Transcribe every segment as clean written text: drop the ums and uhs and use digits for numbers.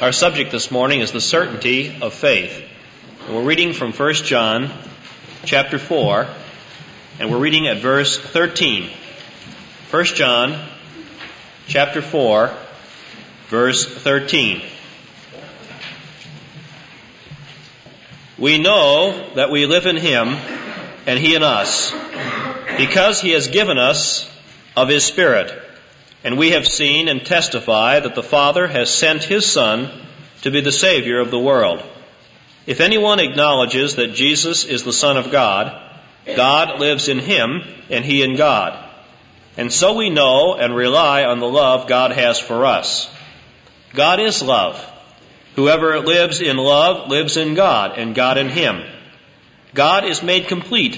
Our subject this morning is the certainty of faith. And we're reading from 1 John chapter 4, and we're reading at verse 13. 1 John chapter 4, verse 13. We know that we live in Him, and He in us, because He has given us of His Spirit. And we have seen and testify that the Father has sent His Son to be the Savior of the world. If anyone acknowledges that Jesus is the Son of God, God lives in Him, and He in God. And so we know and rely on the love God has for us. God is love. Whoever lives in love lives in God, and God in him. Love is made complete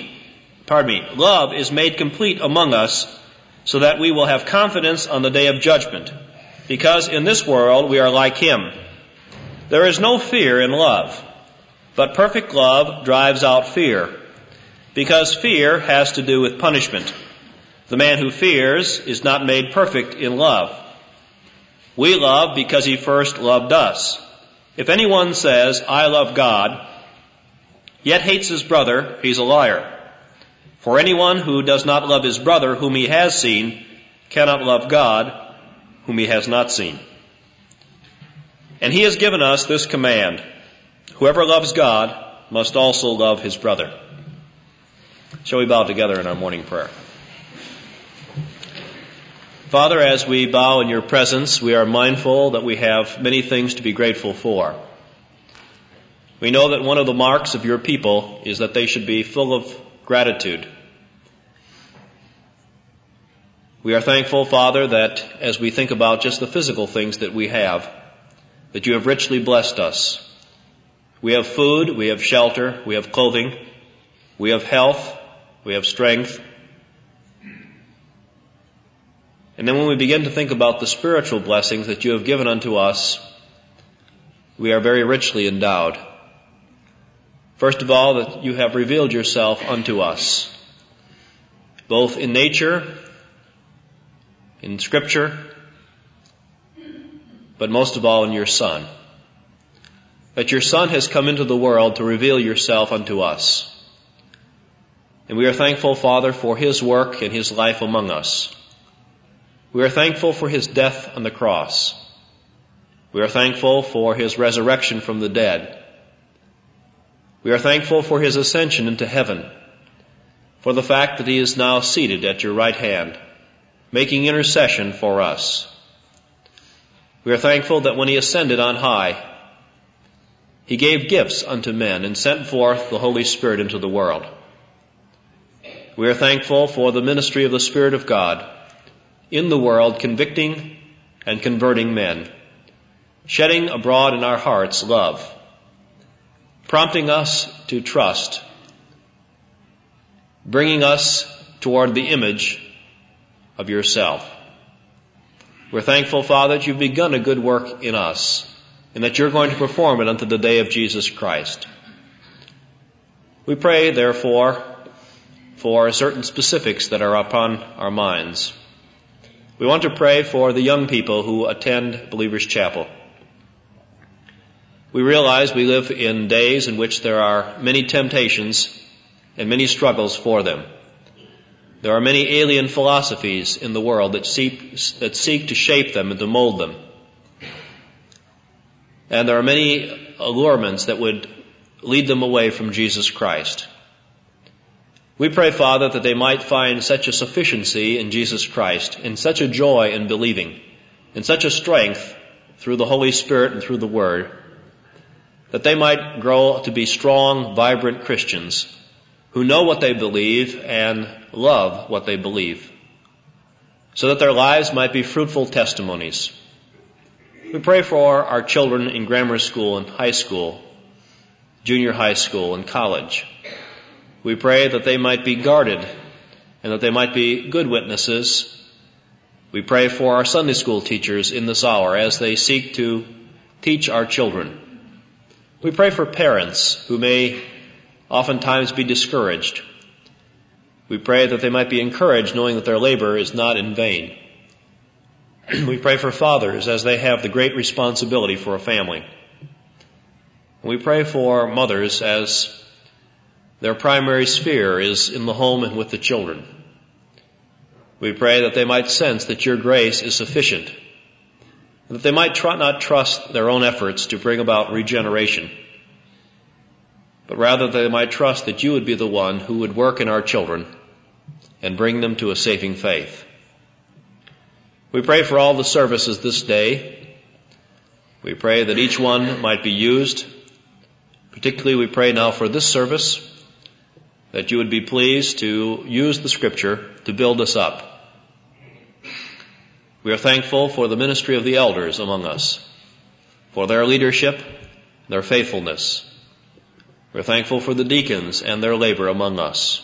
among us, so that we will have confidence on the day of judgment, because in this world we are like Him. There is no fear in love, but perfect love drives out fear, because fear has to do with punishment. The man who fears is not made perfect in love. We love because He first loved us. If anyone says, "I love God," yet hates his brother, he's a liar. For anyone who does not love his brother whom he has seen cannot love God whom he has not seen. And He has given us this command: whoever loves God must also love his brother. Shall we bow together in our morning prayer? Father, as we bow in Your presence, we are mindful that we have many things to be grateful for. We know that one of the marks of Your people is that they should be full of gratitude. We are thankful, Father, that as we think about just the physical things that we have, that You have richly blessed us. We have food, we have shelter, we have clothing, we have health, we have strength. And then when we begin to think about the spiritual blessings that You have given unto us, we are very richly endowed. First of all, that You have revealed Yourself unto us, both in nature, in Scripture, but most of all in Your Son. That Your Son has come into the world to reveal Yourself unto us. And we are thankful, Father, for His work and His life among us. We are thankful for His death on the cross. We are thankful for His resurrection from the dead. We are thankful for His ascension into heaven, for the fact that He is now seated at Your right hand, making intercession for us. We are thankful that when He ascended on high, He gave gifts unto men and sent forth the Holy Spirit into the world. We are thankful for the ministry of the Spirit of God in the world, convicting and converting men, shedding abroad in our hearts love, prompting us to trust, bringing us toward the image of Yourself. We're thankful, Father, that You've begun a good work in us, and that You're going to perform it unto the day of Jesus Christ. We pray, therefore, for certain specifics that are upon our minds. We want to pray for the young people who attend Believers' Chapel. We realize we live in days in which there are many temptations and many struggles for them. There are many alien philosophies in the world that seek to shape them and to mold them. And there are many allurements that would lead them away from Jesus Christ. We pray, Father, that they might find such a sufficiency in Jesus Christ, and such a joy in believing, and such a strength through the Holy Spirit and through the Word, that they might grow to be strong, vibrant Christians who know what they believe and love what they believe, so that their lives might be fruitful testimonies. We pray for our children in grammar school and high school, junior high school and college. We pray that they might be guarded and that they might be good witnesses. We pray for our Sunday school teachers in this hour as they seek to teach our children. We pray for parents who may oftentimes be discouraged. We pray that they might be encouraged knowing that their labor is not in vain. We pray for fathers as they have the great responsibility for a family. We pray for mothers as their primary sphere is in the home and with the children. We pray that they might sense that your grace is sufficient, that they might not trust their own efforts to bring about regeneration, but rather they might trust that you would be the one who would work in our children and bring them to a saving faith. We pray for all the services this day. We pray that each one might be used. Particularly we pray now for this service, that you would be pleased to use the Scripture to build us up. We are thankful for the ministry of the elders among us, for their leadership, their faithfulness. We're thankful for the deacons and their labor among us.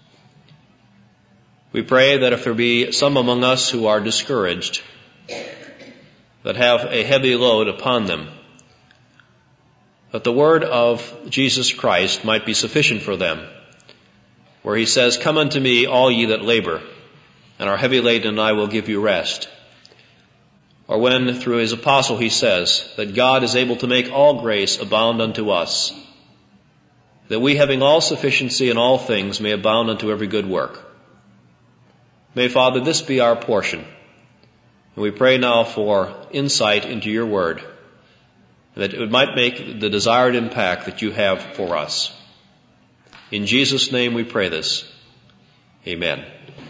We pray that if there be some among us who are discouraged, that have a heavy load upon them, that the word of Jesus Christ might be sufficient for them, where he says, "Come unto me, all ye that labor, and are heavy laden, and I will give you rest." Or when through his apostle he says that God is able to make all grace abound unto us, that we, having all sufficiency in all things, may abound unto every good work. May, Father, this be our portion. And we pray now for insight into your word, that it might make the desired impact that you have for us. In Jesus' name we pray this. Amen.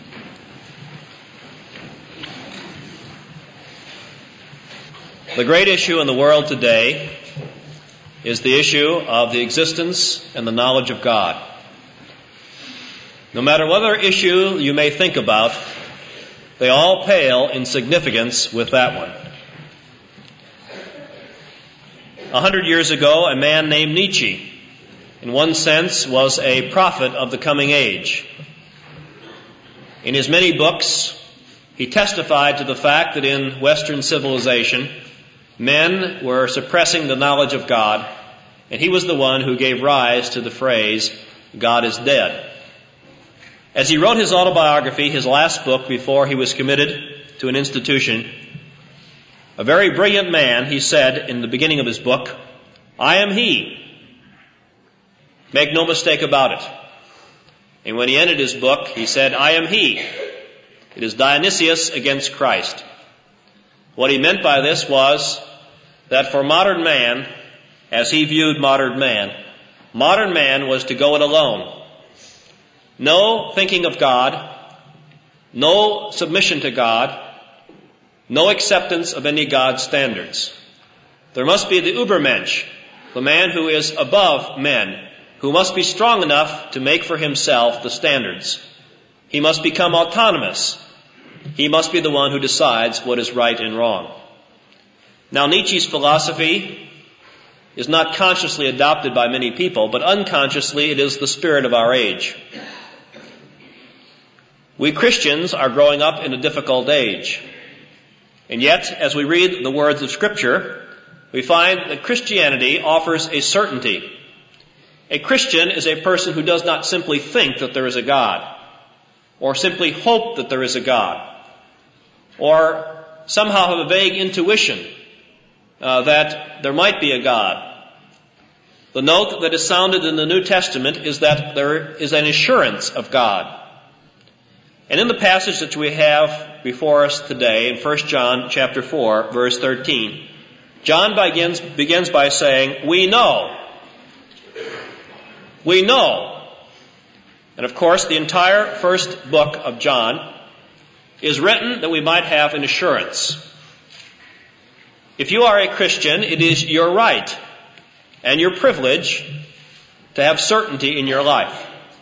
The great issue in the world today is the issue of the existence and the knowledge of God. No matter what other issue you may think about, they all pale in significance with that one. 100 years ago, a man named Nietzsche, in one sense, was a prophet of the coming age. In his many books, he testified to the fact that in Western civilization, men were suppressing the knowledge of God, and he was the one who gave rise to the phrase, "God is dead." As he wrote his autobiography, his last book before he was committed to an institution, a very brilliant man, he said in the beginning of his book, "I am he. Make no mistake about it." And when he ended his book, he said, "I am he. It is Dionysius against Christ." What he meant by this was that for modern man, as he viewed modern man was to go it alone. No thinking of God, no submission to God, no acceptance of any God standards. There must be the Übermensch, the man who is above men, who must be strong enough to make for himself the standards. He must become autonomous. He must be the one who decides what is right and wrong. Now, Nietzsche's philosophy is not consciously adopted by many people, but unconsciously it is the spirit of our age. We Christians are growing up in a difficult age. And yet, as we read the words of Scripture, we find that Christianity offers a certainty. A Christian is a person who does not simply think that there is a God, or simply hope that there is a God, or somehow have a vague intuition that there might be a God. The note that is sounded in the New Testament is that there is an assurance of God. And in the passage that we have before us today, in 1 John chapter 4, verse 13, John begins by saying, "We know." We know. And of course, the entire first book of John is written that we might have an assurance. If you are a Christian, it is your right and your privilege to have certainty in your life.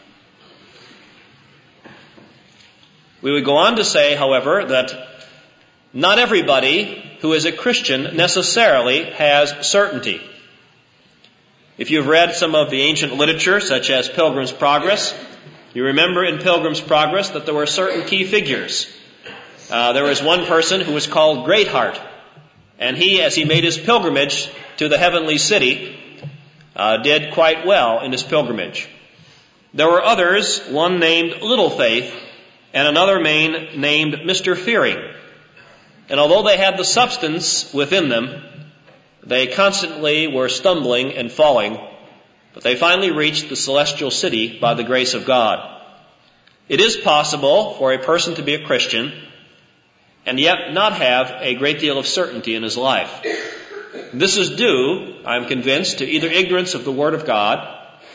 We would go on to say, however, that not everybody who is a Christian necessarily has certainty. If you've read some of the ancient literature, such as Pilgrim's Progress, you remember in Pilgrim's Progress that there were certain key figures. There was one person who was called Greatheart, and he, as he made his pilgrimage to the heavenly city, did quite well in his pilgrimage. There were others, one named Little Faith, and another named Mr. Fearing. And although they had the substance within them, they constantly were stumbling and falling, but they finally reached the celestial city by the grace of God. It is possible for a person to be a Christian and yet not have a great deal of certainty in his life. This is due, I'm convinced, to either ignorance of the Word of God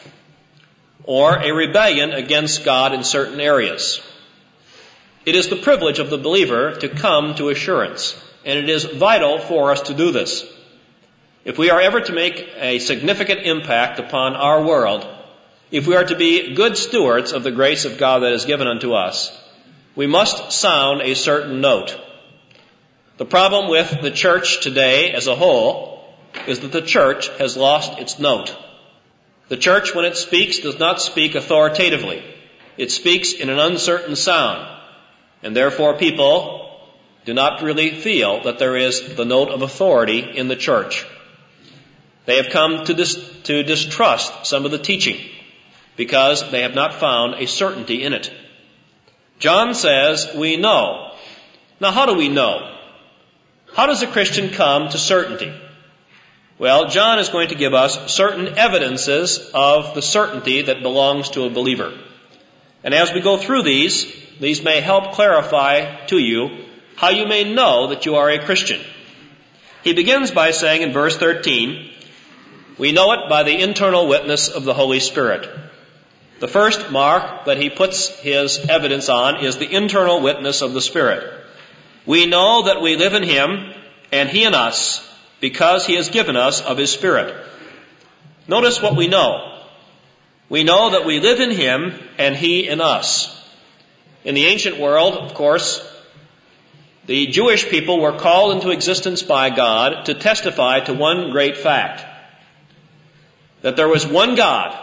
or a rebellion against God in certain areas. It is the privilege of the believer to come to assurance, and it is vital for us to do this. If we are ever to make a significant impact upon our world, if we are to be good stewards of the grace of God that is given unto us, we must sound a certain note. The problem with the church today as a whole is that the church has lost its note. The church, when it speaks, does not speak authoritatively. It speaks in an uncertain sound, and therefore people do not really feel that there is the note of authority in the church. They have come to distrust some of the teaching because they have not found a certainty in it. John says, we know. Now, how do we know? How does a Christian come to certainty? Well, John is going to give us certain evidences of the certainty that belongs to a believer. And as we go through these may help clarify to you how you may know that you are a Christian. He begins by saying in verse 13, we know it by the internal witness of the Holy Spirit. The first mark that he puts his evidence on is the internal witness of the Spirit. We know that we live in Him and He in us because He has given us of His Spirit. Notice what we know. We know that we live in Him and He in us. In the ancient world, of course, the Jewish people were called into existence by God to testify to one great fact, that there was one God,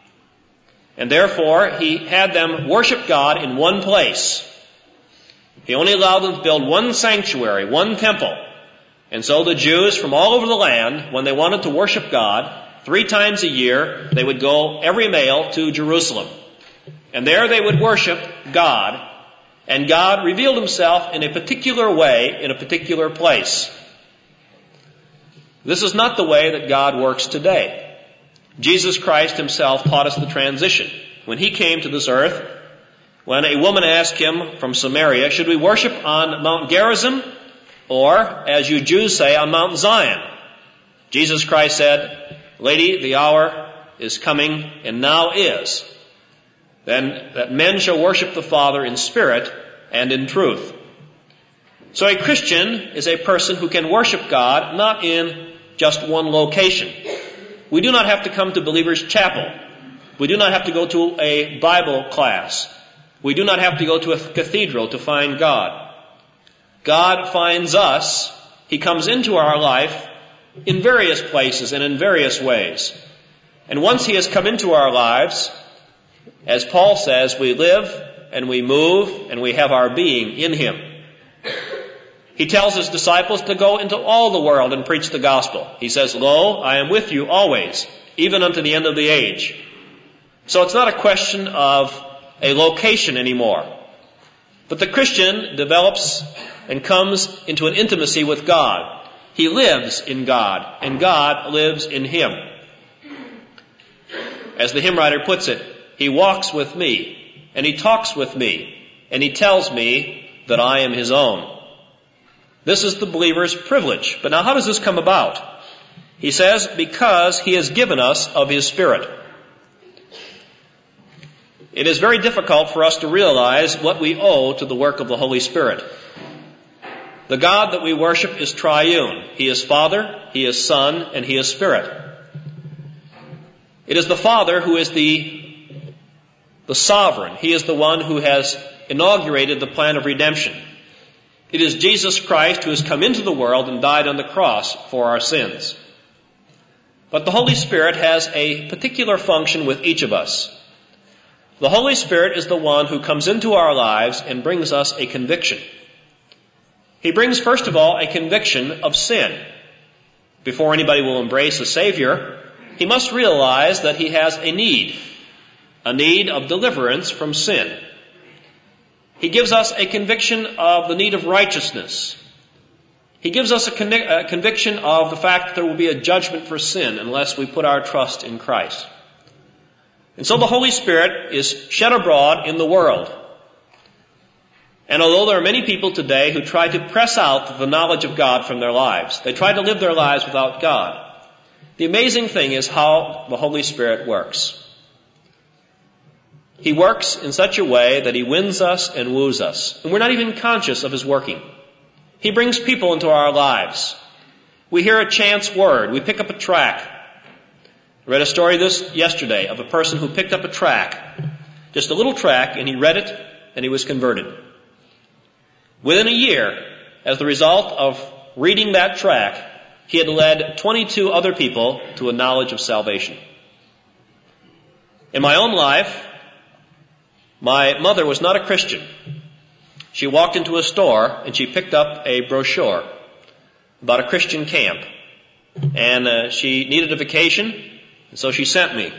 and therefore He had them worship God in one place. He only allowed them to build one sanctuary, one temple. And so the Jews from all over the land, when they wanted to worship God, 3 times a year, they would go every male to Jerusalem. And there they would worship God, and God revealed Himself in a particular way, in a particular place. This is not the way that God works today. Jesus Christ Himself taught us the transition. When He came to this earth, when a woman asked Him from Samaria, should we worship on Mount Gerizim or, as you Jews say, on Mount Zion? Jesus Christ said, Lady, the hour is coming and now is, then that men shall worship the Father in spirit and in truth. So a Christian is a person who can worship God not in just one location. We do not have to come to Believer's Chapel. We do not have to go to a Bible class. We do not have to go to a cathedral to find God. God finds us. He comes into our life in various places and in various ways. And once He has come into our lives, as Paul says, we live and we move and we have our being in Him. He tells His disciples to go into all the world and preach the gospel. He says, Lo, I am with you always, even unto the end of the age. So it's not a question of a location anymore. But the Christian develops and comes into an intimacy with God. He lives in God, and God lives in him. As the hymn writer puts it, He walks with me, and He talks with me, and He tells me that I am His own. This is the believer's privilege. But now how does this come about? He says, because He has given us of His Spirit. It is very difficult for us to realize what we owe to the work of the Holy Spirit. The God that we worship is triune. He is Father, He is Son, and He is Spirit. It is the Father who is the sovereign. He is the one who has inaugurated the plan of redemption. It is Jesus Christ who has come into the world and died on the cross for our sins. But the Holy Spirit has a particular function with each of us. The Holy Spirit is the one who comes into our lives and brings us a conviction. He brings, first of all, a conviction of sin. Before anybody will embrace a Savior, he must realize that he has a need of deliverance from sin. He gives us a conviction of the need of righteousness, He gives us a conviction of the fact that there will be a judgment for sin unless we put our trust in Christ. And so the Holy Spirit is shed abroad in the world. And although there are many people today who try to press out the knowledge of God from their lives, they try to live their lives without God, the amazing thing is how the Holy Spirit works. He works in such a way that He wins us and woos us, and we're not even conscious of His working. He brings people into our lives. We hear a chance word. We pick up a track. I read a story yesterday of a person who picked up a track, just a little track, and he read it, and he was converted. Within a year, as the result of reading that track, he had led 22 other people to a knowledge of salvation. In my own life, my mother was not a Christian. She walked into a store and she picked up a brochure about a Christian camp. And she needed a vacation, and so she sent me.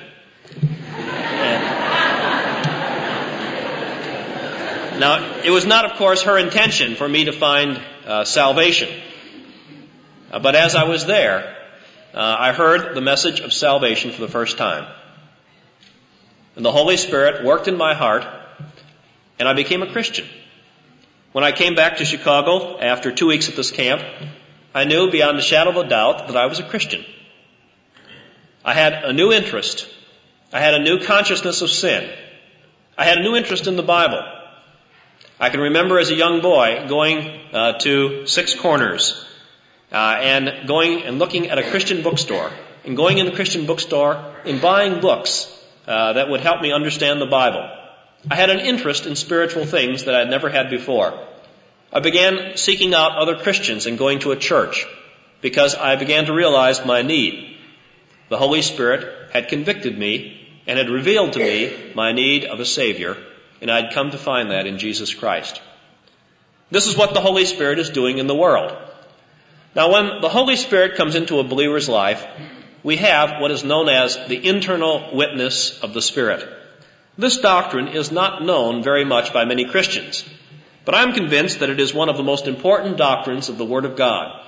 Now, it was not, of course, her intention for me to find salvation. But as I was there, I heard the message of salvation for the first time. And the Holy Spirit worked in my heart, and I became a Christian. When I came back to Chicago after 2 weeks at this camp, I knew beyond a shadow of a doubt that I was a Christian. I had a new interest. I had a new consciousness of sin. I had a new interest in the Bible. I can remember as a young boy going to Six Corners and going and looking at a Christian bookstore, and going in the Christian bookstore and buying books that would help me understand the Bible. I had an interest in spiritual things that I'd never had before. I began seeking out other Christians and going to a church because I began to realize my need. The Holy Spirit had convicted me and had revealed to me my need of a Savior, and I'd come to find that in Jesus Christ. This is what the Holy Spirit is doing in the world. Now, when the Holy Spirit comes into a believer's life, we have what is known as the internal witness of the Spirit. This doctrine is not known very much by many Christians, but I'm convinced that it is one of the most important doctrines of the Word of God.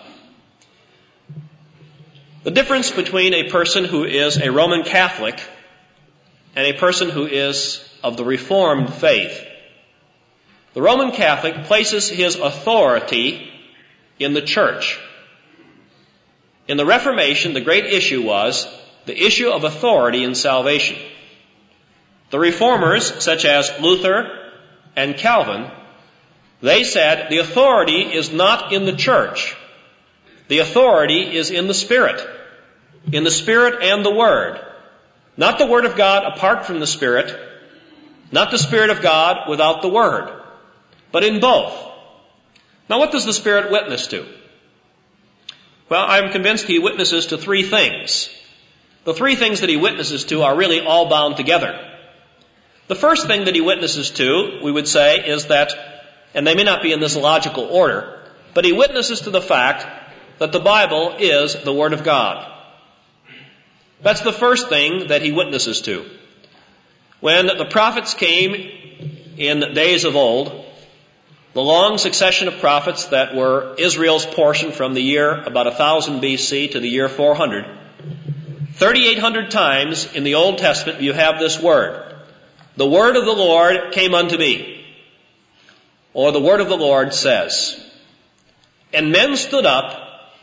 The difference between a person who is a Roman Catholic and a person who is of the Reformed faith. The Roman Catholic places his authority in the church. In the Reformation, the great issue was the issue of authority in salvation. The Reformers, such as Luther and Calvin, they said the authority is not in the church. The authority is in the Spirit and the Word. Not the Word of God apart from the Spirit, not the Spirit of God without the Word, but in both. Now, what does the Spirit witness to? Well, I'm convinced He witnesses to three things. The three things that He witnesses to are really all bound together. The first thing that He witnesses to, we would say, is that, and they may not be in this logical order, but He witnesses to the fact that the Bible is the Word of God. That's the first thing that He witnesses to. When the prophets came in days of old, the long succession of prophets that were Israel's portion from the year about 1000 BC to the year 400, 3,800 times in the Old Testament you have this word. The word of the Lord came unto me. Or the word of the Lord says. And men stood up,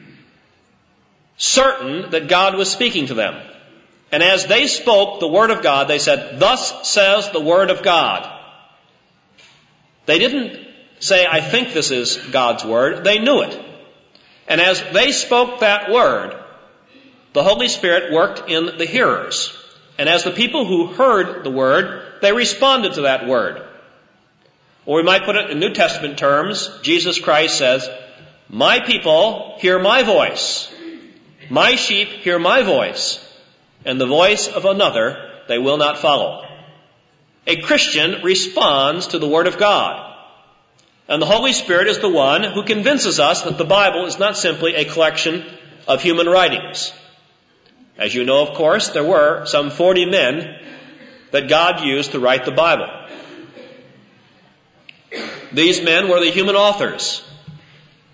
certain that God was speaking to them. And as they spoke the word of God, they said, "Thus says the word of God." They didn't say, "I think this is God's word." They knew it. And as they spoke that word, the Holy Spirit worked in the hearers. And as the people who heard the word, they responded to that word. Or we might put it in New Testament terms. Jesus Christ says, "My people hear my voice. My sheep hear my voice. And the voice of another they will not follow." A Christian responds to the Word of God. And the Holy Spirit is the one who convinces us that the Bible is not simply a collection of human writings. As you know, of course, there were some 40 men that God used to write the Bible. These men were the human authors.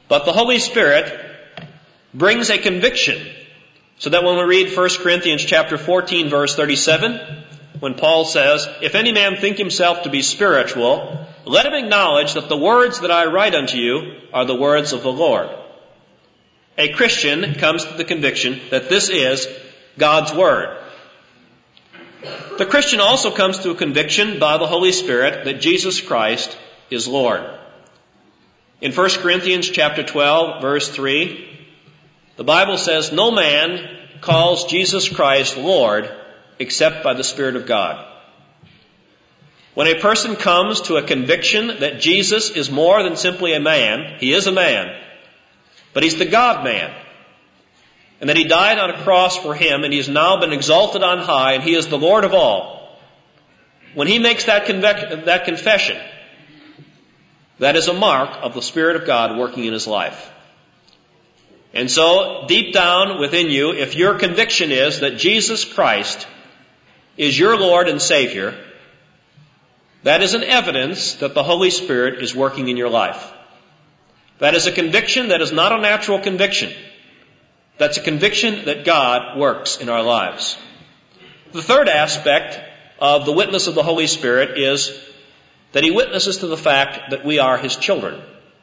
But the Holy Spirit brings a conviction, so that when we read 1 Corinthians chapter 14, verse 37, when Paul says, "If any man think himself to be spiritual, let him acknowledge that the words that I write unto you are the words of the Lord." A Christian comes to the conviction that this is God's Word. The Christian also comes to a conviction by the Holy Spirit that Jesus Christ is Lord. In 1 Corinthians chapter 12, verse 3, the Bible says, "No man calls Jesus Christ Lord except by the Spirit of God." When a person comes to a conviction that Jesus is more than simply a man, he is a man, but he's the God-man, and that he died on a cross for him, and he has now been exalted on high, and he is the Lord of all. When he makes that confession, that is a mark of the Spirit of God working in his life. And so, deep down within you, if your conviction is that Jesus Christ is your Lord and Savior, that is an evidence that the Holy Spirit is working in your life. That is a conviction that is not a natural conviction. That's a conviction that God works in our lives. The third aspect of the witness of the Holy Spirit is that he witnesses to the fact that we are his children.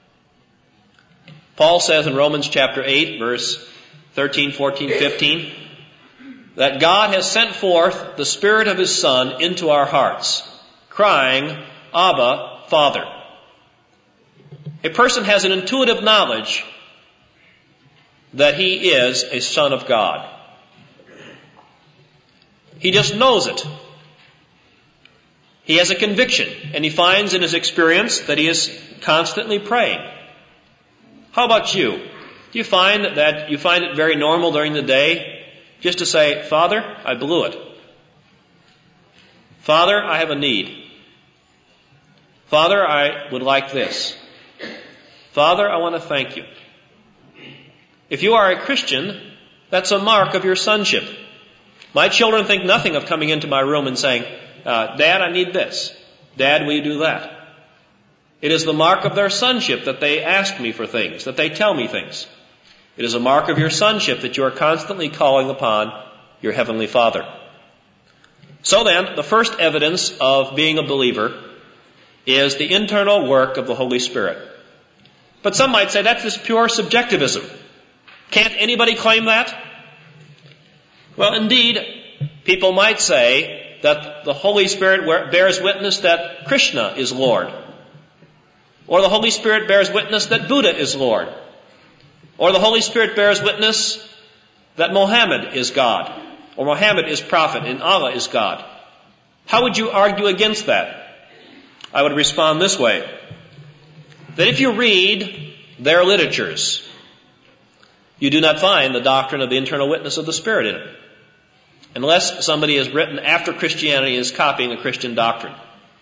Paul says in Romans chapter 8, verse 13, 14, 15, that God has sent forth the Spirit of his Son into our hearts, crying, "Abba, Father." A person has an intuitive knowledge that he is a son of God. He just knows it. He has a conviction, and he finds in his experience that he is constantly praying. How about you? Do you find it very normal during the day just to say, "Father, I blew it. Father, I have a need. Father, I would like this. Father, I want to thank you"? If you are a Christian, that's a mark of your sonship. My children think nothing of coming into my room and saying, "Dad, I need this. Dad, will you do that?" It is the mark of their sonship that they ask me for things, that they tell me things. It is a mark of your sonship that you are constantly calling upon your Heavenly Father. So then, the first evidence of being a believer is the internal work of the Holy Spirit. But some might say that's just pure subjectivism. Can't anybody claim that? Well, indeed, people might say that the Holy Spirit bears witness that Krishna is Lord. Or the Holy Spirit bears witness that Buddha is Lord. Or the Holy Spirit bears witness that Mohammed is God. Or Mohammed is prophet and Allah is God. How would you argue against that? I would respond this way. That if you read their literatures, you do not find the doctrine of the internal witness of the Spirit in it. Unless somebody has written after Christianity is copying a Christian doctrine.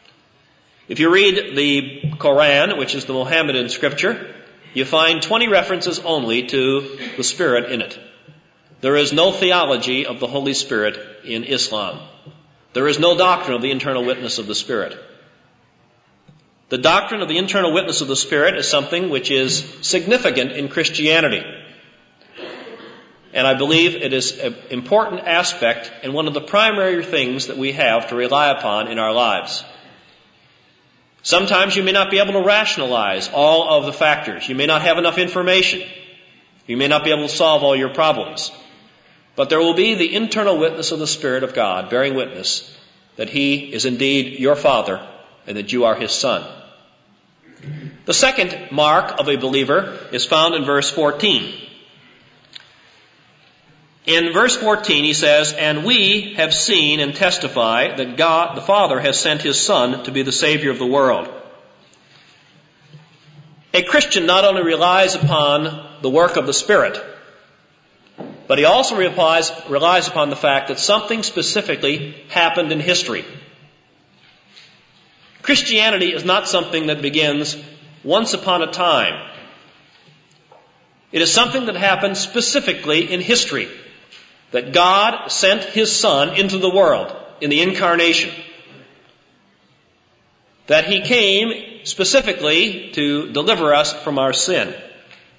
If you read the Quran, which is the Mohammedan scripture, you find 20 references only to the Spirit in it. There is no theology of the Holy Spirit in Islam. There is no doctrine of the internal witness of the Spirit. The doctrine of the internal witness of the Spirit is something which is significant in Christianity. And I believe it is an important aspect and one of the primary things that we have to rely upon in our lives. Sometimes you may not be able to rationalize all of the factors. You may not have enough information. You may not be able to solve all your problems. But there will be the internal witness of the Spirit of God bearing witness that He is indeed your Father and that you are His Son. The second mark of a believer is found in verse 14. In verse 14 he says, "And we have seen and testify that God the Father has sent His Son to be the Savior of the world." A Christian not only relies upon the work of the Spirit, but he also relies upon the fact that something specifically happened in history. Christianity is not something that begins once upon a time. It is something that happened specifically in history. That God sent His Son into the world in the incarnation. That He came specifically to deliver us from our sin.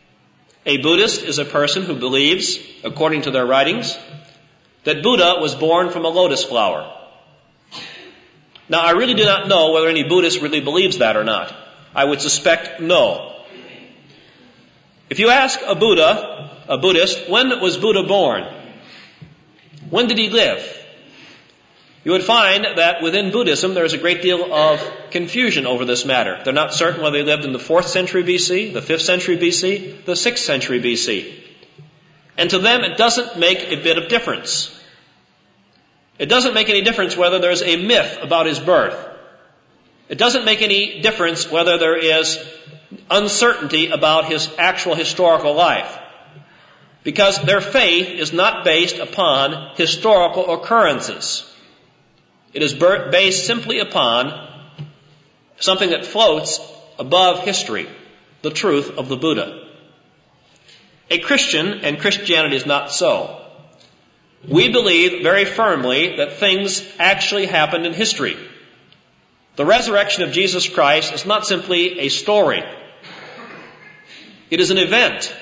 A Buddhist is a person who believes, according to their writings, that Buddha was born from a lotus flower. Now, I really do not know whether any Buddhist really believes that or not. I would suspect no. If you ask a Buddhist, when was Buddha born? When did he live? You would find that within Buddhism there is a great deal of confusion over this matter. They're not certain whether he lived in the 4th century BC, the 5th century BC, the 6th century BC. And to them it doesn't make a bit of difference. It doesn't make any difference whether there's a myth about his birth. It doesn't make any difference whether there is uncertainty about his actual historical life. Because their faith is not based upon historical occurrences. It is based simply upon something that floats above history, the truth of the Buddha. A Christian, and Christianity is not so. We believe very firmly that things actually happened in history. The resurrection of Jesus Christ is not simply a story. It is an event.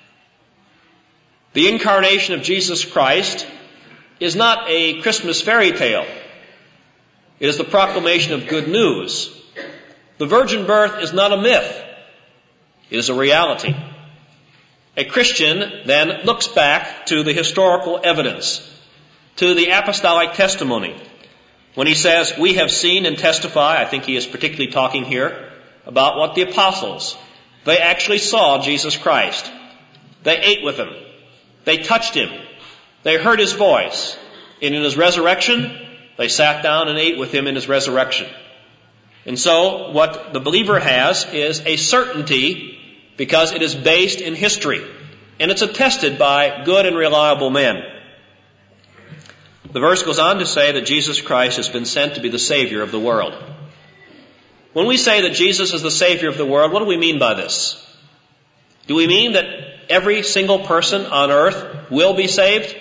The incarnation of Jesus Christ is not a Christmas fairy tale. It is the proclamation of good news. The virgin birth is not a myth. It is a reality. A Christian then looks back to the historical evidence, to the apostolic testimony. When he says, we have seen and testify, I think he is particularly talking here about what the apostles, they actually saw Jesus Christ. They ate with him. They touched him. They heard his voice. And in his resurrection, they sat down and ate with him in his resurrection. And so what the believer has is a certainty because it is based in history. And it's attested by good and reliable men. The verse goes on to say that Jesus Christ has been sent to be the Savior of the world. When we say that Jesus is the Savior of the world, what do we mean by this? Do we mean that every single person on earth will be saved?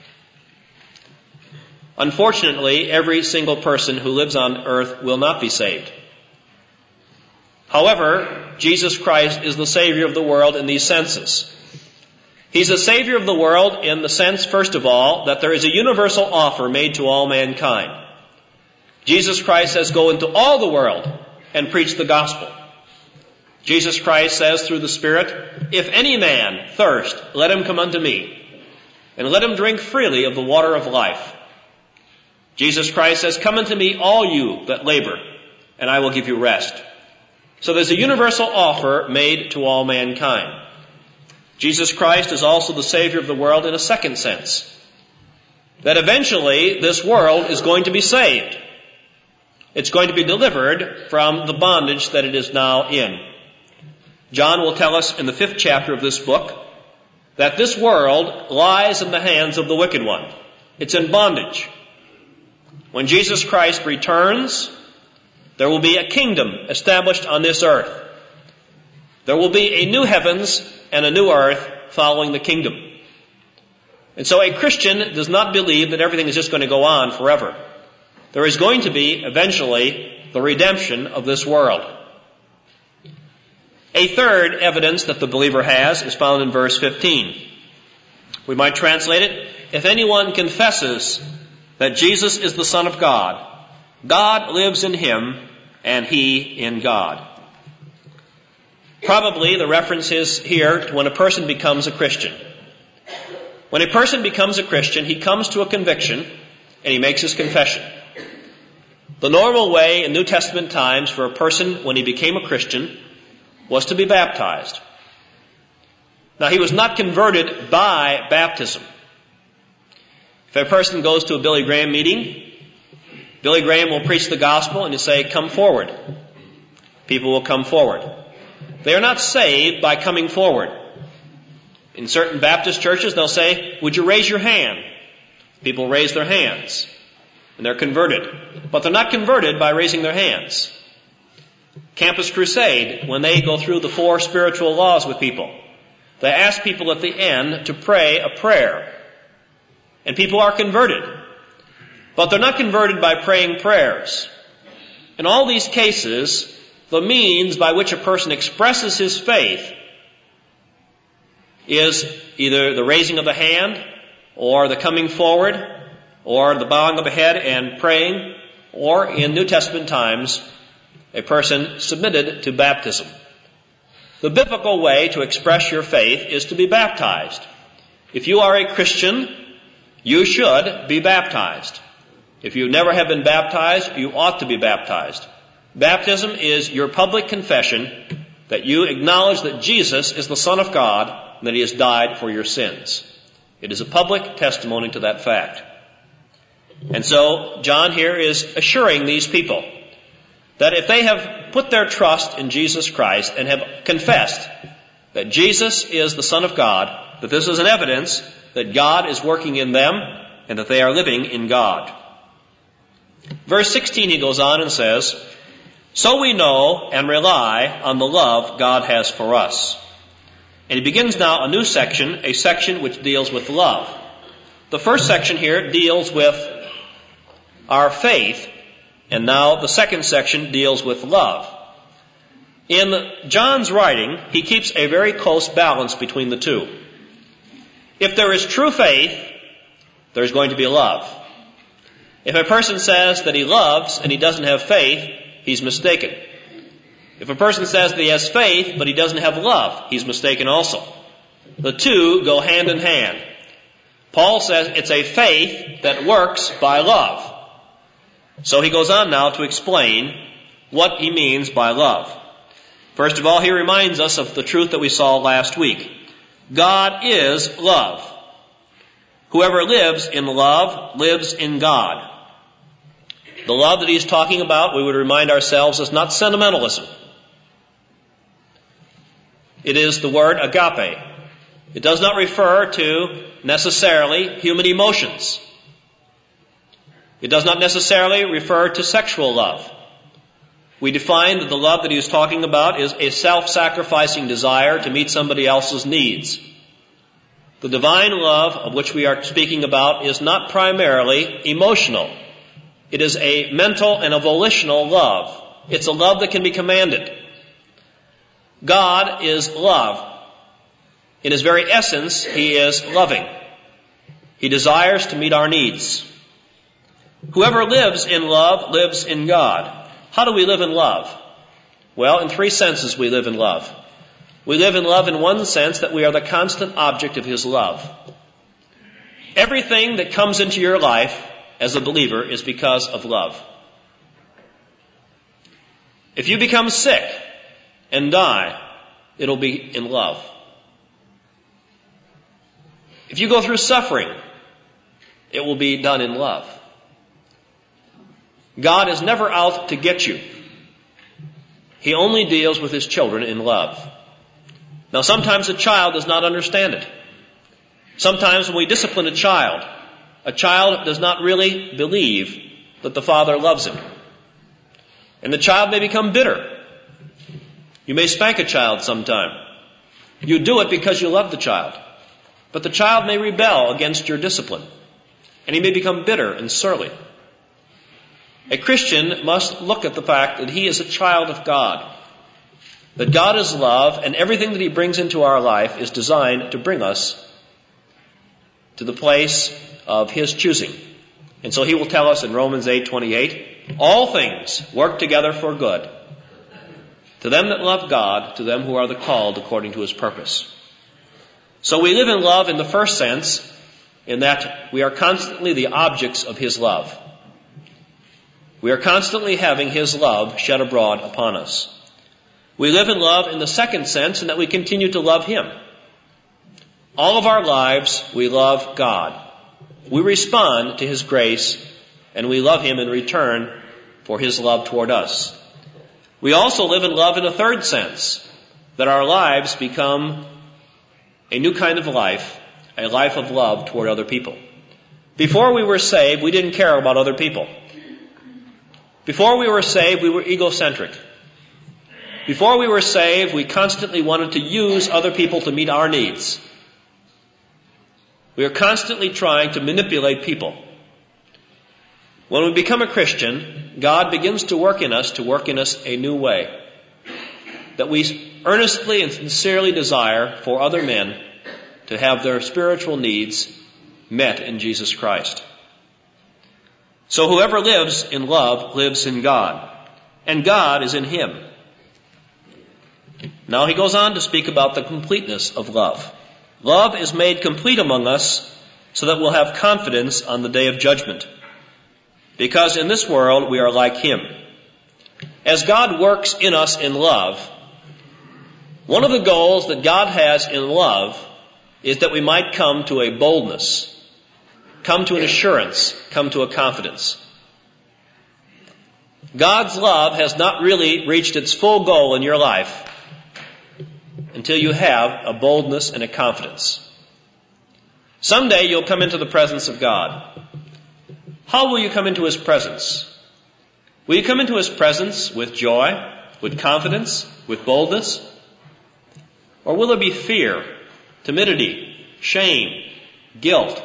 Unfortunately, every single person who lives on earth will not be saved. However, Jesus Christ is the Savior of the world in these senses. He's the Savior of the world in the sense, first of all, that there is a universal offer made to all mankind. Jesus Christ says, go into all the world and preach the gospel. Jesus Christ says through the Spirit, if any man thirst, let him come unto me, and let him drink freely of the water of life. Jesus Christ says, come unto me all you that labor, and I will give you rest. So there's a universal offer made to all mankind. Jesus Christ is also the Savior of the world in a second sense. That eventually this world is going to be saved. It's going to be delivered from the bondage that it is now in. John will tell us in the 5th chapter of this book that this world lies in the hands of the wicked one. It's in bondage. When Jesus Christ returns, there will be a kingdom established on this earth. There will be a new heavens and a new earth following the kingdom. And so a Christian does not believe that everything is just going to go on forever. There is going to be, eventually, the redemption of this world. A third evidence that the believer has is found in verse 15. We might translate it, if anyone confesses that Jesus is the Son of God, God lives in him, and he in God. Probably the reference is here to when a person becomes a Christian. When a person becomes a Christian, he comes to a conviction, and he makes his confession. The normal way in New Testament times for a person, when he became a Christian, was to be baptized. Now, he was not converted by baptism. If a person goes to a Billy Graham meeting, Billy Graham will preach the gospel and he'll say, come forward. People will come forward. They are not saved by coming forward. In certain Baptist churches, they'll say, would you raise your hand? People raise their hands and they're converted. But they're not converted by raising their hands. Campus Crusade, when they go through the 4 spiritual laws with people, they ask people at the end to pray a prayer. And people are converted. But they're not converted by praying prayers. In all these cases, the means by which a person expresses his faith is either the raising of the hand, or the coming forward, or the bowing of the head and praying, or in New Testament times, a person submitted to baptism. The biblical way to express your faith is to be baptized. If you are a Christian, you should be baptized. If you never have been baptized, you ought to be baptized. Baptism is your public confession that you acknowledge that Jesus is the Son of God and that He has died for your sins. It is a public testimony to that fact. And so John here is assuring these people that if they have put their trust in Jesus Christ and have confessed that Jesus is the Son of God, that this is an evidence that God is working in them and that they are living in God. Verse 16 he goes on and says, "So we know and rely on the love God has for us." And he begins now a new section, a section which deals with love. The first section here deals with our faith, and now the second section deals with love. In John's writing, he keeps a very close balance between the two. If there is true faith, there's going to be love. If a person says that he loves and he doesn't have faith, he's mistaken. If a person says that he has faith but he doesn't have love, he's mistaken also. The two go hand in hand. Paul says it's a faith that works by love. So he goes on now to explain what he means by love. First of all, he reminds us of the truth that we saw last week. God is love. Whoever lives in love lives in God. The love that he's talking about, we would remind ourselves, is not sentimentalism. It is the word agape. It does not refer to necessarily human emotions. It does not necessarily refer to sexual love. We define that the love that he is talking about is a self-sacrificing desire to meet somebody else's needs. The divine love of which we are speaking about is not primarily emotional. It is a mental and a volitional love. It's a love that can be commanded. God is love. In his very essence, he is loving. He desires to meet our needs. Whoever lives in love lives in God. How do we live in love? Well, in three senses we live in love. We live in love in one sense that we are the constant object of his love. Everything that comes into your life as a believer is because of love. If you become sick and die, it'll be in love. If you go through suffering, it will be done in love. God is never out to get you. He only deals with his children in love. Now, sometimes a child does not understand it. Sometimes when we discipline a child does not really believe that the father loves him. And the child may become bitter. You may spank a child sometime. You do it because you love the child. But the child may rebel against your discipline. And he may become bitter and surly. A Christian must look at the fact that he is a child of God. That God is love, and everything that he brings into our life is designed to bring us to the place of his choosing. And so he will tell us in Romans 8:28, all things work together for good, to them that love God, to them who are the called according to his purpose. So we live in love in the first sense, in that we are constantly the objects of his love. We are constantly having his love shed abroad upon us. We live in love in the second sense, in that we continue to love him. All of our lives, we love God. We respond to his grace, and we love him in return for his love toward us. We also live in love in a third sense, that our lives become a new kind of life, a life of love toward other people. Before we were saved, we didn't care about other people. Before we were saved, we were egocentric. Before we were saved, we constantly wanted to use other people to meet our needs. We are constantly trying to manipulate people. When we become a Christian, God begins to work in us a new way. That we earnestly and sincerely desire for other men to have their spiritual needs met in Jesus Christ. So whoever lives in love lives in God, and God is in him. Now he goes on to speak about the completeness of love. Love is made complete among us so that we'll have confidence on the day of judgment. Because in this world we are like him. As God works in us in love, one of the goals that God has in love is that we might come to a boldness, come to an assurance, come to a confidence. God's love has not really reached its full goal in your life until you have a boldness and a confidence. Someday you'll come into the presence of God. How will you come into his presence? Will you come into his presence with joy, with confidence, with boldness? Or will there be fear, timidity, shame, guilt?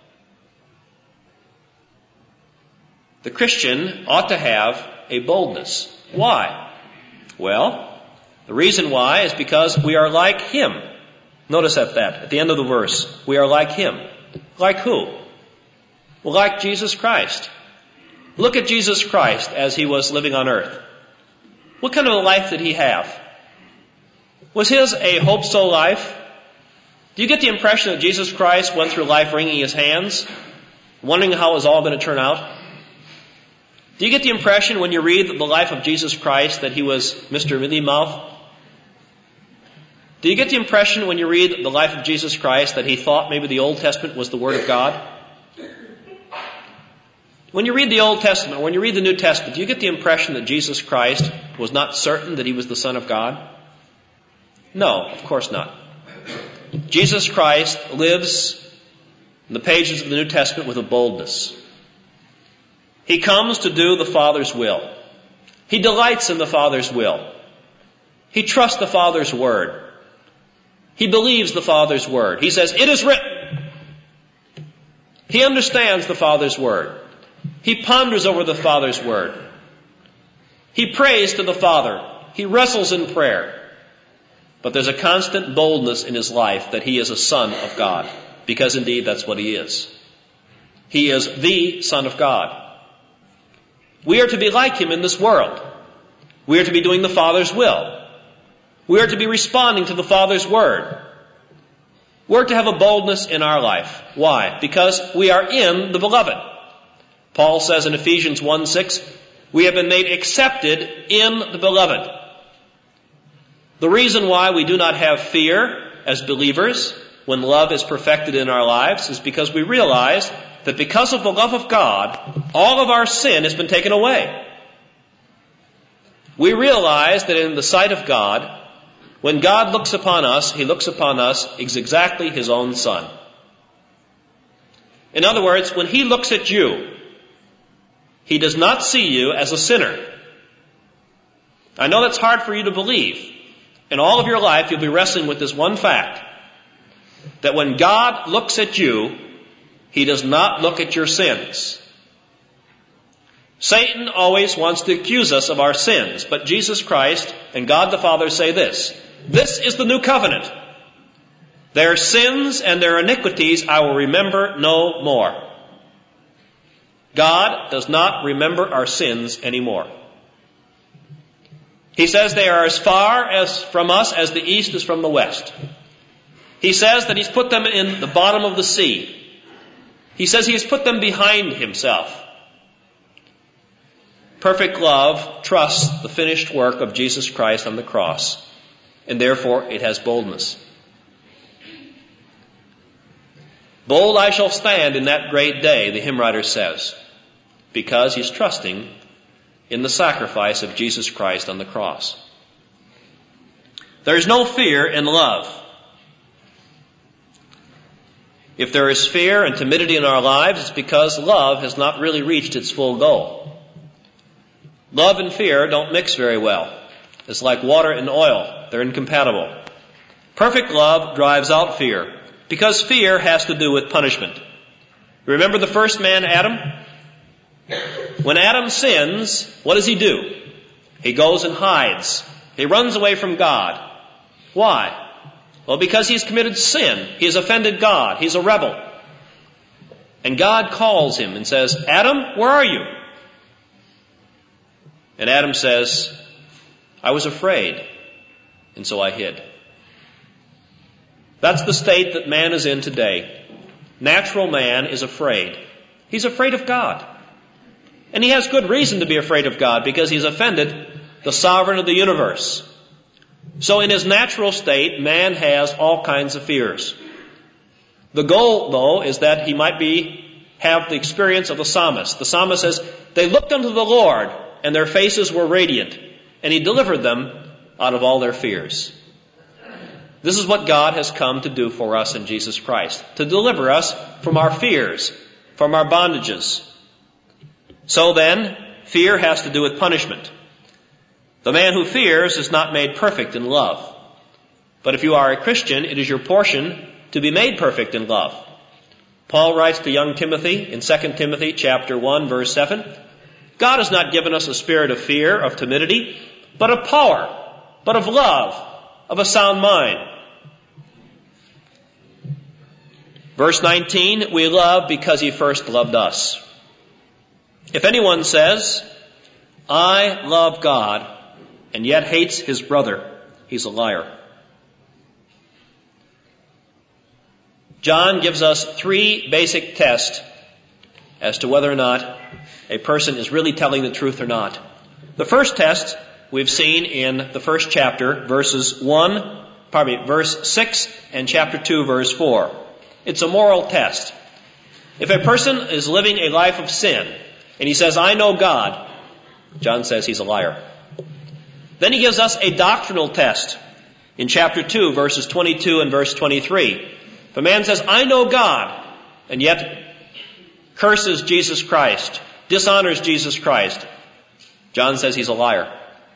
The Christian ought to have a boldness. Why? Well, the reason why is because we are like him. Notice that at the end of the verse. We are like him. Like who? Well, like Jesus Christ. Look at Jesus Christ as he was living on earth. What kind of a life did he have? Was his a hope-so life? Do you get the impression that Jesus Christ went through life wringing his hands, wondering how it was all going to turn out? Do you get the impression when you read the life of Jesus Christ that he was Mr. Mealy-Mouth? Do you get the impression when you read the life of Jesus Christ that he thought maybe the Old Testament was the Word of God? When you read the Old Testament, when you read the New Testament, do you get the impression that Jesus Christ was not certain that he was the Son of God? No, of course not. Jesus Christ lives in the pages of the New Testament with a boldness. He comes to do the Father's will. He delights in the Father's will. He trusts the Father's word. He believes the Father's word. He says, "It is written." He understands the Father's word. He ponders over the Father's word. He prays to the Father. He wrestles in prayer. But there's a constant boldness in his life that he is a son of God, because indeed that's what he is. He is the Son of God. We are to be like him in this world. We are to be doing the Father's will. We are to be responding to the Father's word. We're to have a boldness in our life. Why? Because we are in the Beloved. Paul says in Ephesians 1:6, we have been made accepted in the Beloved. The reason why we do not have fear as believers when love is perfected in our lives is because we realize that because of the love of God, all of our sin has been taken away. We realize that in the sight of God, when God looks upon us, he looks upon us as exactly his own Son. In other words, when he looks at you, he does not see you as a sinner. I know that's hard for you to believe. In all of your life, you'll be wrestling with this one fact, that when God looks at you, he does not look at your sins. Satan always wants to accuse us of our sins, but Jesus Christ and God the Father say this: this is the new covenant. Their sins and their iniquities I will remember no more. God does not remember our sins anymore. He says they are as far as from us as the east is from the west. He says that he's put them in the bottom of the sea. He says he has put them behind himself. Perfect love trusts the finished work of Jesus Christ on the cross, and therefore it has boldness. Bold I shall stand in that great day, the hymn writer says, because he's trusting in the sacrifice of Jesus Christ on the cross. There is no fear in love. If there is fear and timidity in our lives, it's because love has not really reached its full goal. Love and fear don't mix very well. It's like water and oil. They're incompatible. Perfect love drives out fear, because fear has to do with punishment. Remember the first man, Adam? When Adam sins, what does he do? He goes and hides. He runs away from God. Why? Well, because he's committed sin. He has offended God. He's a rebel. And God calls him and says, Adam, where are you? And Adam says, I was afraid, and so I hid. That's the state that man is in today. Natural man is afraid. He's afraid of God. And he has good reason to be afraid of God because he's offended the sovereign of the universe. So in his natural state, man has all kinds of fears. The goal, though, is that he might have the experience of the psalmist. The psalmist says, they looked unto the Lord, and their faces were radiant, and he delivered them out of all their fears. This is what God has come to do for us in Jesus Christ, to deliver us from our fears, from our bondages. So then, fear has to do with punishment. The man who fears is not made perfect in love. But if you are a Christian, it is your portion to be made perfect in love. Paul writes to young Timothy in 2 Timothy chapter 1, verse 7, God has not given us a spirit of fear, of timidity, but of power, but of love, of a sound mind. Verse 19, we love because he first loved us. If anyone says, I love God, and yet hates his brother, he's a liar. John gives us 3 basic tests as to whether or not a person is really telling the truth or not. The first test we've seen in the first chapter, verse 6 and chapter 2, verse 4. It's a moral test. If a person is living a life of sin and he says, I know God, John says he's a liar. Then he gives us a doctrinal test in chapter 2, verses 22 and verse 23. If a man says, I know God, and yet curses Jesus Christ, dishonors Jesus Christ, John says he's a liar.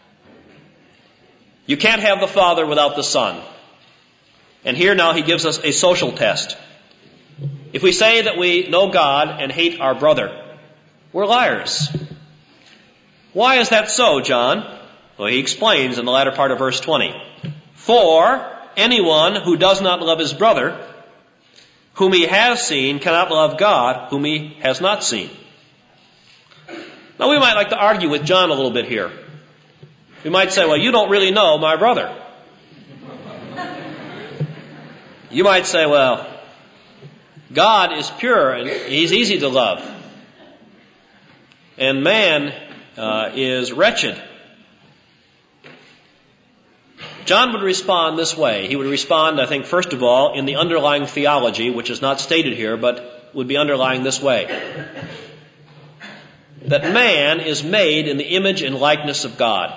You can't have the Father without the Son. And here now he gives us a social test. If we say that we know God and hate our brother, we're liars. Why is that so, John? Well, he explains in the latter part of verse 20. For anyone who does not love his brother, whom he has seen, cannot love God, whom he has not seen. Now we might like to argue with John a little bit here. We might say, well, you don't really know my brother. You might say, well, God is pure and he's easy to love. And man is wretched. John would respond this way. He would respond, I think, first of all, in the underlying theology, which is not stated here, but would be underlying this way. That man is made in the image and likeness of God.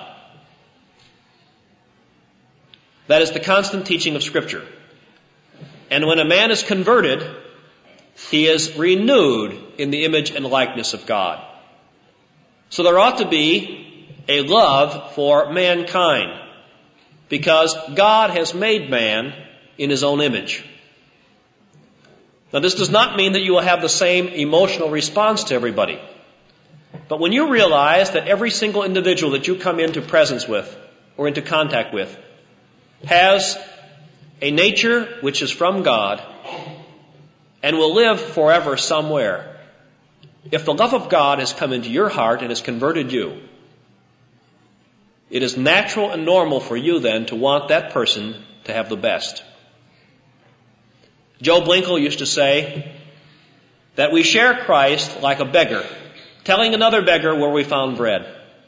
That is the constant teaching of Scripture. And when a man is converted, he is renewed in the image and likeness of God. So there ought to be a love for mankind, because God has made man in his own image. Now this does not mean that you will have the same emotional response to everybody. But when you realize that every single individual that you come into presence with or into contact with has a nature which is from God and will live forever somewhere, if the love of God has come into your heart and has converted you, it is natural and normal for you then to want that person to have the best. Joe Blinkel used to say that we share Christ like a beggar, telling another beggar where we found bread.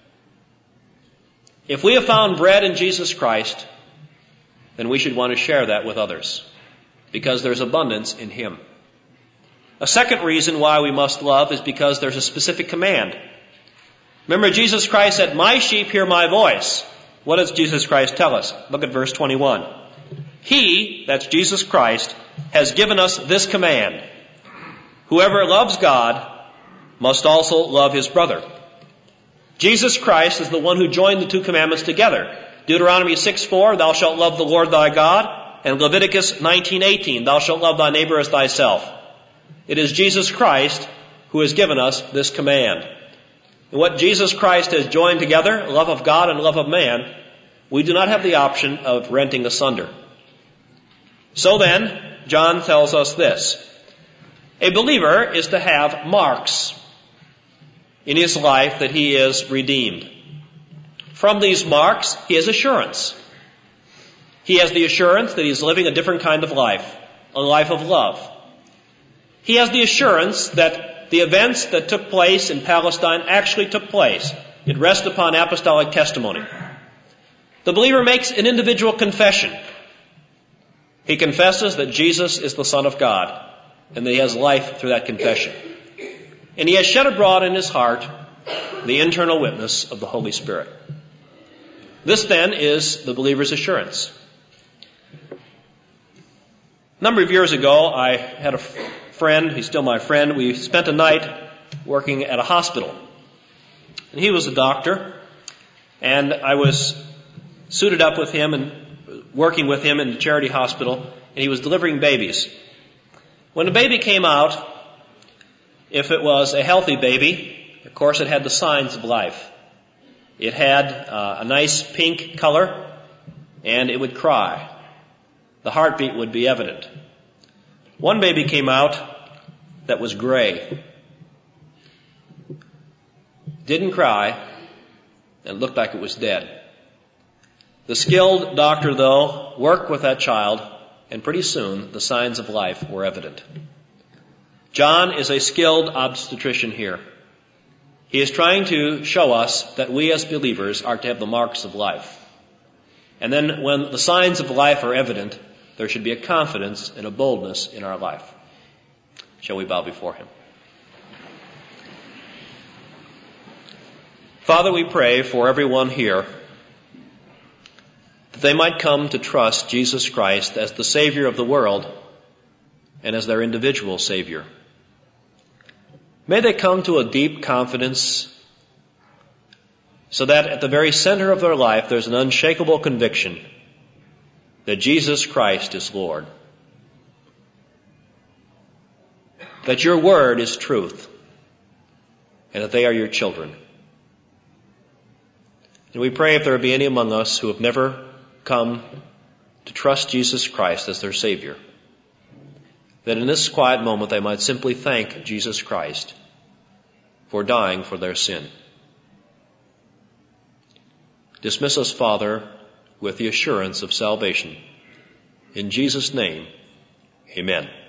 If we have found bread in Jesus Christ, then we should want to share that with others, because there's abundance in Him. A second reason why we must love is because there's a specific command. Remember, Jesus Christ said, my sheep hear my voice. What does Jesus Christ tell us? Look at verse 21. He, that's Jesus Christ, has given us this command. Whoever loves God must also love his brother. Jesus Christ is the one who joined the two commandments together. Deuteronomy 6:4, thou shalt love the Lord thy God, and Leviticus 19:18, thou shalt love thy neighbor as thyself. It is Jesus Christ who has given us this command. And what Jesus Christ has joined together, love of God and love of man, we do not have the option of renting asunder. So then, John tells us this. A believer is to have marks in his life that he is redeemed. From these marks, he has assurance. He has the assurance that he's living a different kind of life, a life of love. He has the assurance that the events that took place in Palestine actually took place. It rests upon apostolic testimony. The believer makes an individual confession. He confesses that Jesus is the Son of God, and that he has life through that confession. And he has shed abroad in his heart the internal witness of the Holy Spirit. This then is the believer's assurance. A number of years ago, I had a friend, he's still my friend, we spent a night working at a hospital. And he was a doctor, and I was suited up with him and working with him in the charity hospital, and he was delivering babies. When a baby came out, if it was a healthy baby, of course it had the signs of life. It had a nice pink color, and it would cry. The heartbeat would be evident. One baby came out that was gray. Didn't cry, and looked like it was dead. The skilled doctor, though, worked with that child, and pretty soon the signs of life were evident. John is a skilled obstetrician here. He is trying to show us that we as believers are to have the marks of life. And then when the signs of life are evident, there should be a confidence and a boldness in our life. Shall we bow before him? Father, we pray for everyone here that they might come to trust Jesus Christ as the Savior of the world and as their individual Savior. May they come to a deep confidence so that at the very center of their life there's an unshakable conviction that Jesus Christ is Lord. That your word is truth and that they are your children. And we pray if there be any among us who have never come to trust Jesus Christ as their Savior, that in this quiet moment they might simply thank Jesus Christ for dying for their sin. Dismiss us, Father, with the assurance of salvation. In Jesus' name, amen.